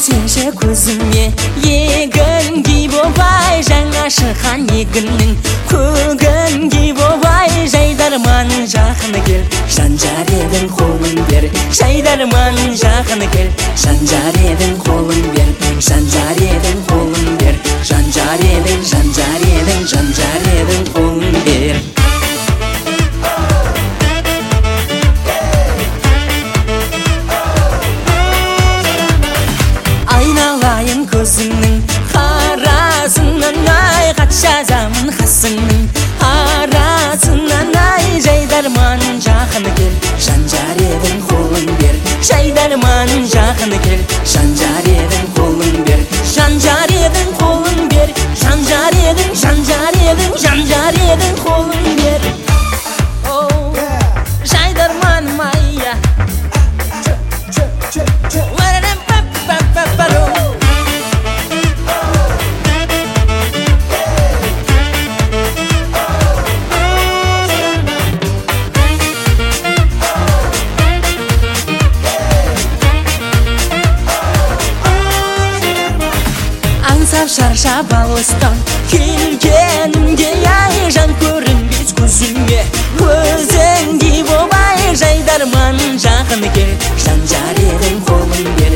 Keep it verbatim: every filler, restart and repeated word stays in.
сенші көзіме егінге болбай жаңа шыққан егіннің көгінге болбай жайдарман жақын кел жанжар едің қолын бер жайдарман жақын кел жанжар едің қолын бер жанжар едің қолын бер жанжар едің жанжар едің жанжар едің қолын бер айналайын көзіңнің қарасынан ай хат жазамын қасыңның арасынан ай жайдарман жақын кел жанжар едің қолын бер жайдарман жақын кел жанжар едің қолын бер жанжар едің қолын бер жанжар едің жанжар едің жанжар едің қолын бер жайдарман майя аңсап шаршап алыстан келгенімде ай жан көрінбес көзіме өзіңдей болмай жайдарман жақын кел жанжар едің қолын бер